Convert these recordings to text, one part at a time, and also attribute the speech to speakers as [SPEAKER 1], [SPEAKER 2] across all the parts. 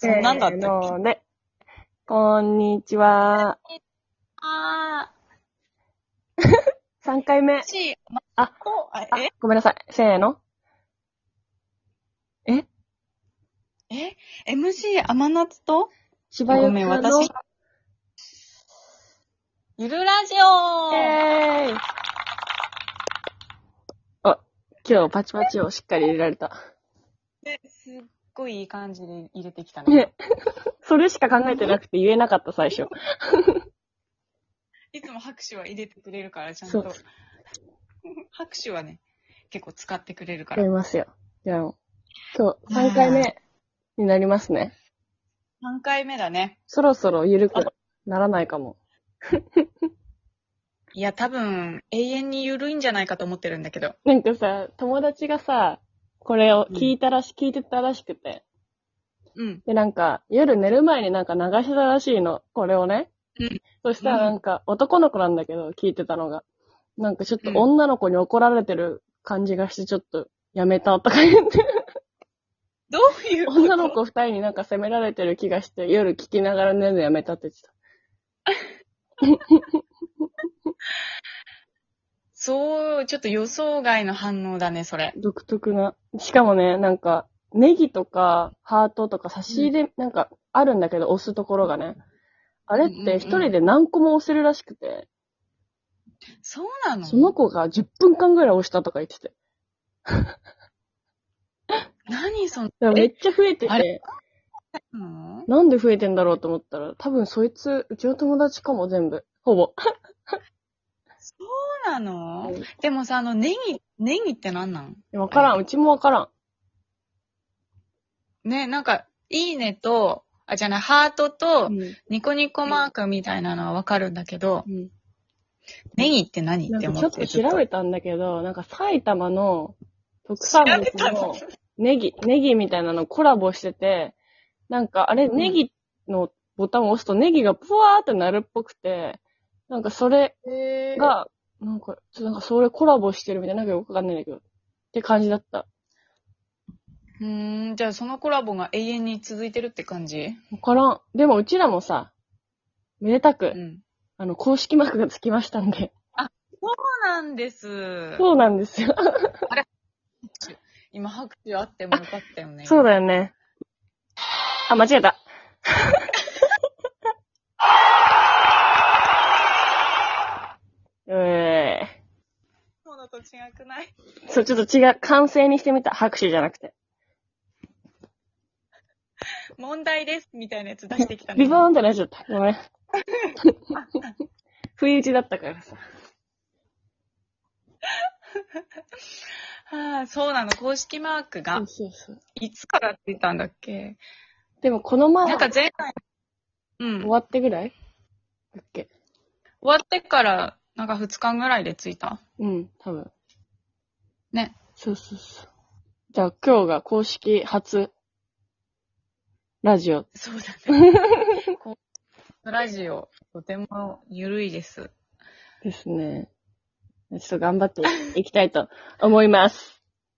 [SPEAKER 1] そんなんだったっけ？
[SPEAKER 2] ので、こんにちは。3回目。あ、ごめんなさい。せーの。
[SPEAKER 1] MC 甘夏と
[SPEAKER 2] 柴
[SPEAKER 1] ごめん、
[SPEAKER 2] ゆかの、
[SPEAKER 1] 私。ゆるラジオ
[SPEAKER 2] あ、今日パチパチをしっかり入れられた。
[SPEAKER 1] すっごいいい感じで入れてきたね。
[SPEAKER 2] ね。それしか考えてなくて言えなかった最初。
[SPEAKER 1] いつも拍手は入れてくれるから、ちゃん
[SPEAKER 2] そう
[SPEAKER 1] と。拍手はね、結構使ってくれるか
[SPEAKER 2] やり
[SPEAKER 1] ら。
[SPEAKER 2] ますよ。じゃあ、今日3回目になりますね。
[SPEAKER 1] 3回目だね。
[SPEAKER 2] そろそろ緩くならないかも。
[SPEAKER 1] いや、多分、永遠にゆるいんじゃないかと思ってるんだけど。
[SPEAKER 2] なんかさ、友達がさ、これを聞いてたらしくて。
[SPEAKER 1] うん。
[SPEAKER 2] で、なんか、夜寝る前になんか流してたらしいの。これをね。
[SPEAKER 1] うん。
[SPEAKER 2] そしたらなんか、男の子なんだけど、聞いてたのが。なんかちょっと女の子に怒られてる感じがして、ちょっとやめたとか言って。
[SPEAKER 1] どういうこと？
[SPEAKER 2] 女の子2人になんか責められてる気がして、夜聞きながら寝るのやめたって言ってた。
[SPEAKER 1] そう、ちょっと予想外の反応だね、それ。
[SPEAKER 2] 独特な。しかもね、なんか、ネギとか、ハートとか差し入れ、なんか、あるんだけど、押すところがね。あれって一人で何個も押せるらしくて。
[SPEAKER 1] そうなの？
[SPEAKER 2] その子が10分間ぐらい押したとか言ってて。
[SPEAKER 1] 何その、
[SPEAKER 2] めっちゃ増えて
[SPEAKER 1] あ
[SPEAKER 2] て、
[SPEAKER 1] うん
[SPEAKER 2] なんで増えてんだろうと思ったら、多分そいつ、うちの友達かも全部。ほぼ。
[SPEAKER 1] そうなの？
[SPEAKER 2] うん
[SPEAKER 1] でもさ、ネギって何なん？
[SPEAKER 2] わからん。うちもわからん。
[SPEAKER 1] ね、なんか、いいねと、じゃない、ハートと、
[SPEAKER 2] うん
[SPEAKER 1] ニコニコマークみたいなのはわかるんだけど、
[SPEAKER 2] うん
[SPEAKER 1] ネギって何って思っ
[SPEAKER 2] なんかちょってと
[SPEAKER 1] ずっと。
[SPEAKER 2] 調べたんだけど、なんか埼玉の特産物のネギみたいなのコラボしてて、なんかあれ、ネギのボタンを押すとネギがプワーってなるっぽくて、なんかそれが、なんかそれコラボしてるみたいな、なんかよくわかんないんだけど、って感じだった。
[SPEAKER 1] じゃあそのコラボが永遠に続いてるって感じ？
[SPEAKER 2] わからん。でもうちらもさ、めでたく、
[SPEAKER 1] ん。
[SPEAKER 2] 公式マークがつきましたんで。
[SPEAKER 1] そうなんです。
[SPEAKER 2] そうなんですよ。
[SPEAKER 1] 今拍手あってもよかったよね。
[SPEAKER 2] そうだよね。あ、間違えた。
[SPEAKER 1] そうだと違くない？
[SPEAKER 2] そう、ちょっと違う。完成にしてみた。拍手じゃなくて。
[SPEAKER 1] 問題ですみたいなやつ出してきたね。
[SPEAKER 2] ビボーンってなっちゃった。ごめん。不意打ちだったからさ。
[SPEAKER 1] はあ、そうなの。公式マークが
[SPEAKER 2] そうそう。
[SPEAKER 1] いつからついたんだっけ？
[SPEAKER 2] でもこの前、
[SPEAKER 1] なんか前回、
[SPEAKER 2] 終わってぐらいだっけ？
[SPEAKER 1] 終わってから、なんか2日ぐらいでついた。
[SPEAKER 2] うん、多分。
[SPEAKER 1] ね。
[SPEAKER 2] そうそうそう。じゃあ今日が公式初ラジオ。
[SPEAKER 1] そうだね。ラジオ、とてもゆるいです。
[SPEAKER 2] ですね。ちょっと頑張っていきたいと思います。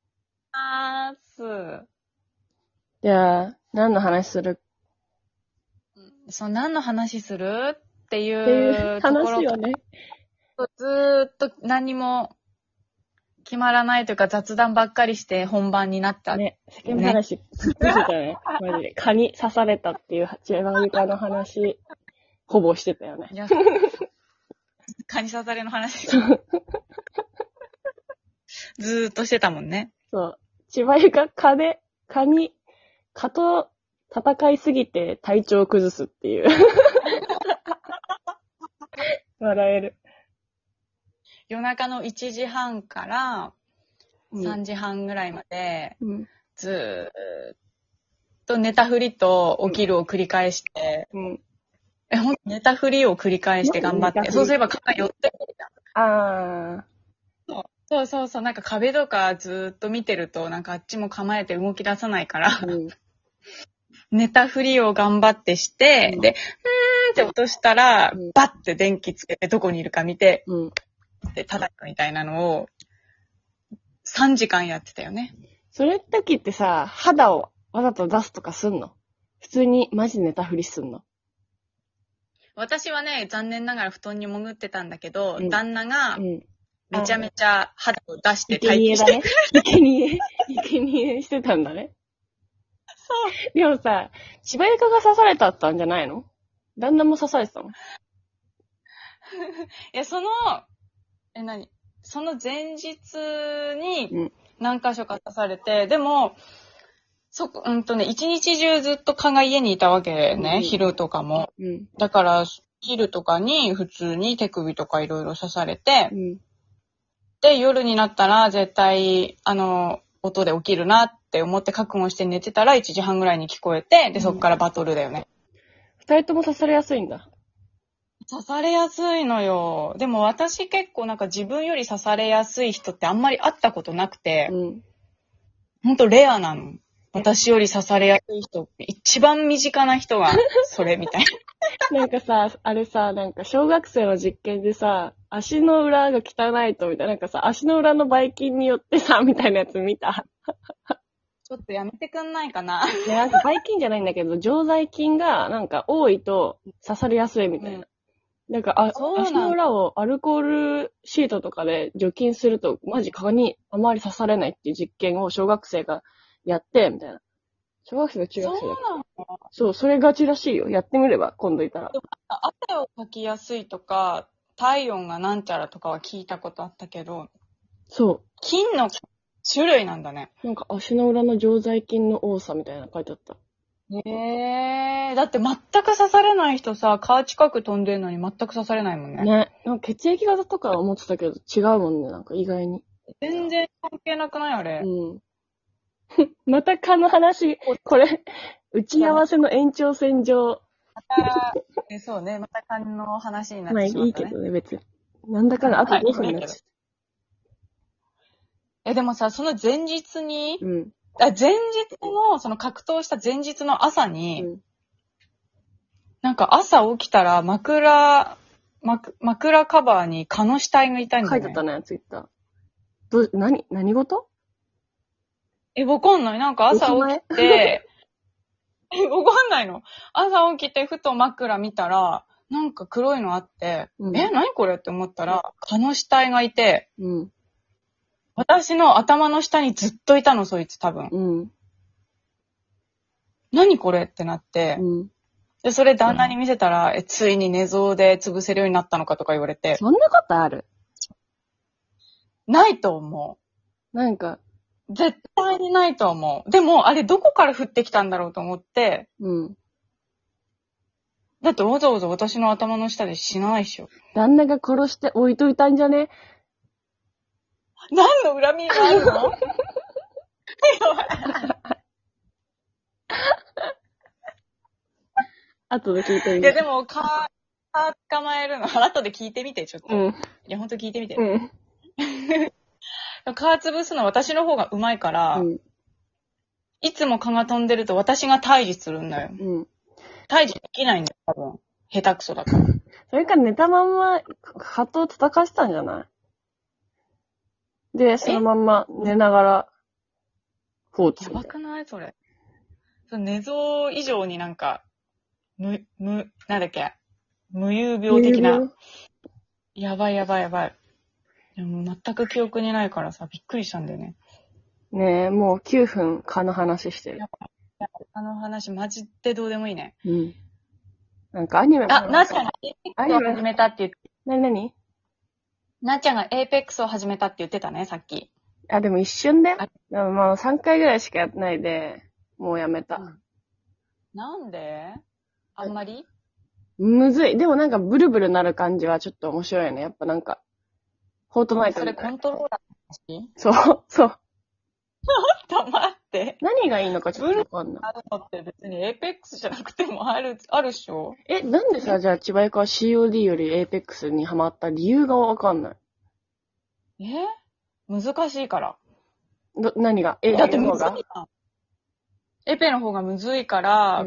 [SPEAKER 2] じゃあ、何の話する？
[SPEAKER 1] 何の話するってい
[SPEAKER 2] っていう
[SPEAKER 1] うところ
[SPEAKER 2] 話をね。
[SPEAKER 1] ずーっと何も決まらないというか雑談ばっかりして本番になった。
[SPEAKER 2] ね、世間話、ずっとしてたね。マジで。蚊に刺されたっていう千葉ゆかの話、ほぼしてたよね。
[SPEAKER 1] いや、蚊に刺されの話。ずーっとしてたもんね。
[SPEAKER 2] そう。千葉ゆか蚊と戦いすぎて体調を崩すっていう。笑える。
[SPEAKER 1] 夜中の1時半から3時半ぐらいまで、ずーっと寝たふりと起きるを繰り返して、ほんと寝たふりを繰り返して頑張って、そうすれば蚊が寄ってくるじゃん。そう、なんか壁とかずーっと見てると、なんかあっちも構えて動き出さないから、寝たふりを頑張ってして、で、って落としたら、バッて電気つけてどこにいるか見て、で、叩くみたいなのを、3時間やってたよね。
[SPEAKER 2] それ時ってさ、肌をわざと出すとかすんの？ 普通にマジ寝たふりすんの？
[SPEAKER 1] 私はね、残念ながら布団に潜ってたんだけど、
[SPEAKER 2] うん
[SPEAKER 1] 旦那が
[SPEAKER 2] うん。
[SPEAKER 1] めちゃめちゃ肌を出して
[SPEAKER 2] 生
[SPEAKER 1] 待機して
[SPEAKER 2] 贄だね。生贄生贄してたんだね。
[SPEAKER 1] そう。
[SPEAKER 2] でもさ、千葉ゆかが刺されたったんじゃないの？旦那も刺されてたの？
[SPEAKER 1] いや、その前日に何箇所か刺されて、でも、一日中ずっと蚊が家にいたわけね、昼とかも。だから、昼とかに普通に手首とかいろいろ刺されて、で、夜になったら絶対、音で起きるなって思って覚悟して寝てたら1時半ぐらいに聞こえて、で、そっからバトルだよね。
[SPEAKER 2] 二人とも刺されやすいんだ。
[SPEAKER 1] 刺されやすいのよ。でも私結構なんか自分より刺されやすい人ってあんまり会ったことなくて、ほんとレアなの。私より刺されやすい人って一番身近な人がそれみたいな。
[SPEAKER 2] なんかさ、あれさ、なんか小学生の実験でさ、足の裏が汚いとみたいな、なんかさ、足の裏のばい菌によってさ、みたいなやつ見た。
[SPEAKER 1] ちょっとやめてくんないかな。
[SPEAKER 2] いや、なんかばい菌じゃないんだけど、常在菌がなんか多いと刺されやすいみたいな。なんか、足の裏をアルコールシートとかで除菌すると、マジ蚊にあまり刺されないっていう実験を小学生がやって、みたいな。小学生が中学生だっ
[SPEAKER 1] そうなの？
[SPEAKER 2] そう、それガチらしいよ。やってみれば、今度いたら。
[SPEAKER 1] 汗をかきやすいとか、体温がなんちゃらとかは聞いたことあったけど、
[SPEAKER 2] そう。
[SPEAKER 1] 菌の種類なんだね。
[SPEAKER 2] なんか足の裏の常在菌の多さみたいなの書いてあった。
[SPEAKER 1] だって全く刺されない人さ、川近く飛んでるのに全く刺されないもんね。
[SPEAKER 2] ね。なんか血液型とかは思ってたけど、違うもんね、なんか意外に。
[SPEAKER 1] 全然関係なくないあれ。
[SPEAKER 2] また蚊の話、これ、打ち合わせの延長線上。
[SPEAKER 1] そうね、また蚊の話になっ
[SPEAKER 2] まあ
[SPEAKER 1] てしまったね。
[SPEAKER 2] いいけどね、別に。なんだかんだあと5分になっちゃった。
[SPEAKER 1] でもさ、その前日に、
[SPEAKER 2] 前
[SPEAKER 1] 日の、その格闘した前日の朝に、なんか朝起きたら枕カバーに蚊の死体がいたんだよね。
[SPEAKER 2] 書いてたね、ツイッター。何事？
[SPEAKER 1] わかんない。なんか朝起きて、わかんないの。朝起きてふと枕見たら、なんか黒いのあって、何これって思ったら、蚊の死体がいて、私の頭の下にずっといたの、そいつ多分。何これってなって、で、それ旦那に見せたら、ついに寝相で潰せるようになったのかとか言われて。
[SPEAKER 2] そんなことある？
[SPEAKER 1] ないと思
[SPEAKER 2] う。なんか。
[SPEAKER 1] 絶対にないと思う。でも、あれどこから降ってきたんだろうと思って。だってわざわざ私の頭の下で死なないでしょ。
[SPEAKER 2] 旦那が殺して置いといたんじゃね？
[SPEAKER 1] 何の恨みがあるの？
[SPEAKER 2] 後で聞いてみて。
[SPEAKER 1] いや、でも、蚊捕まえるの。後で聞いてみて、ちょっと。いや、ほんと聞いてみて。蚊潰すの私の方が上手いから、いつも蚊が飛んでると私が退治するんだよ。退治できないんだよ、多分。下手くそだから。
[SPEAKER 2] それから寝たまんま、蚊と戦ってたんじゃない？で、そのまんま寝ながら、放置。
[SPEAKER 1] やばくないそれ。寝相以上になんか、なんだっけ、無遊病的な。やばい。でも全く記憶にないからさ、びっくりしたんだよね。
[SPEAKER 2] ねえ、もう9分蚊の話してる。
[SPEAKER 1] 蚊の話マジでどうでもいいね。
[SPEAKER 2] なんかアニメも。
[SPEAKER 1] なっちゃんがエーペックスを始めたって言って。
[SPEAKER 2] 何
[SPEAKER 1] なっちゃんがエーペックスを始めたって言ってたね、さっき。
[SPEAKER 2] でも一瞬だよ。まあ3回ぐらいしかやってないで、もうやめた。
[SPEAKER 1] なんで？あんまり？
[SPEAKER 2] むずい。でもなんかブルブルなる感じはちょっと面白いね。やっぱなんか、フォートナイトみたいな。
[SPEAKER 1] それコントローラーの話？
[SPEAKER 2] そう。
[SPEAKER 1] ちょっと待って。
[SPEAKER 2] 何がいいのかちょっとわかんない。
[SPEAKER 1] あるのって別にエーペックスじゃなくてもあるっしょ？
[SPEAKER 2] なんでさ、じゃあ千葉ゆかは COD よりエーペックスにハマった理由がわかんない。
[SPEAKER 1] 難しいから。
[SPEAKER 2] 何が？
[SPEAKER 1] だってむずいじゃん。エペの方がむずいから、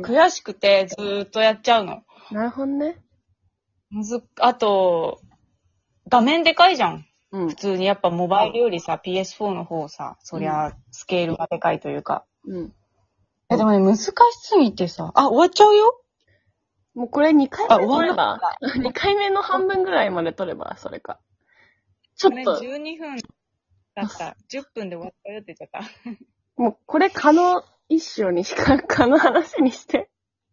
[SPEAKER 1] 悔しくてずーっとやっちゃうの。
[SPEAKER 2] なるほどね。
[SPEAKER 1] あと、画面でかいじゃん。普通にやっぱモバイルよりさ、PS4 の方さ、そりゃスケールがでかいというか。 でもね、難しすぎてさ。あ、終わっちゃうよ。
[SPEAKER 2] もうこれ2回目取れば ?2 回目の半分ぐらいまで取れば、それか。ちょっと。
[SPEAKER 1] これ12分だった。10分で終わったよって言っちゃった。
[SPEAKER 2] もうこれ蚊の一種にしか、蚊の話にして。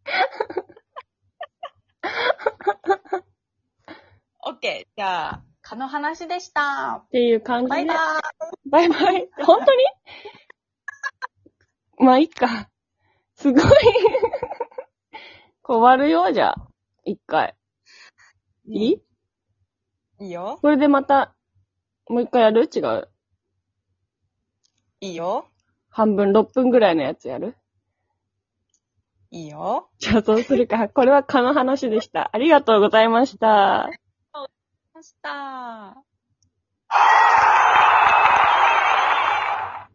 [SPEAKER 1] オッケー。じゃあ、蚊の話でした。
[SPEAKER 2] っていう感じで。
[SPEAKER 1] バイバイ。
[SPEAKER 2] バイバイ。本当にまあ、いいか。すごい。終わるよ、じゃあ。一回。いい？
[SPEAKER 1] いいよ。
[SPEAKER 2] これでまた、もう一回やる？違う。
[SPEAKER 1] いいよ。
[SPEAKER 2] 半分、6分ぐらいのやつやる？
[SPEAKER 1] いいよ。
[SPEAKER 2] じゃあそうするか。これは蚊の話でした。ありがとうございました。
[SPEAKER 1] ました。